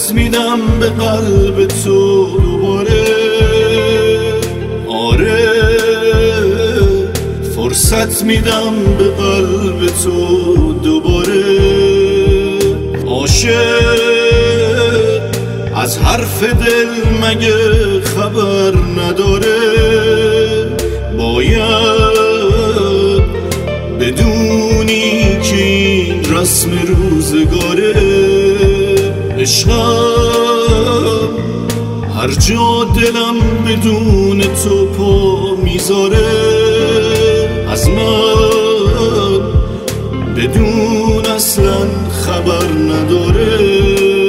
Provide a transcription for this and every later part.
فرصت میدم به قلب تو دوباره. آره فرصت میدم به قلب تو دوباره. عاشق از حرف دل مگه خبر نداره؟ باید بدونی که این رسم روزگاره. عشقم هر جا دلم بدون تو پا میذاره. از من بدون اصلا خبر نداره.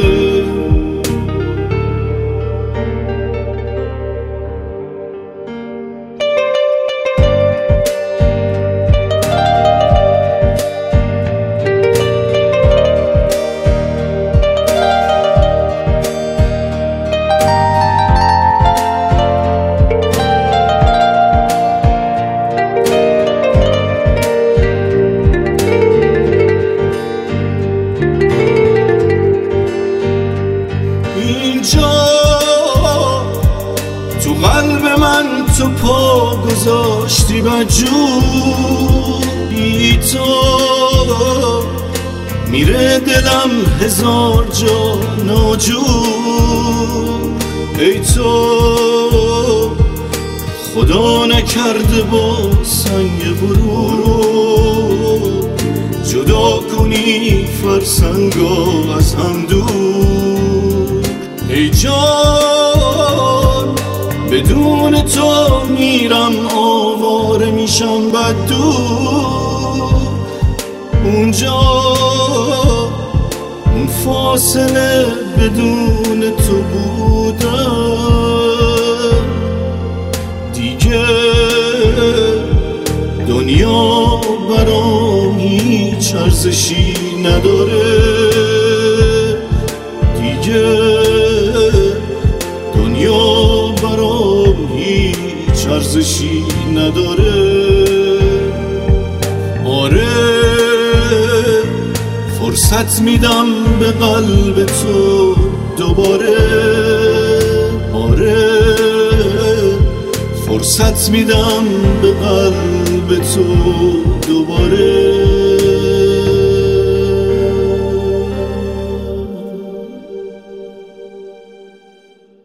تو قلب من تو پا گذاشتی بدجور. بی تو میره دلم هزار جا ناجور. ای تو خدا نکرده با سنگ غرور جدا کنی فرسنگا از هم دور. ای جان بدون تو میرم آواره میشم بددور. اونجا اون فاصله بدون تو بودم. دیگه دنیا برام هیچ ارزشی نداره. دیگه دنیا برام هیچ ارزشی نداره. آره فرصت میدم به قلب تو دوباره. آره فرصت میدم به قلب تو دوباره.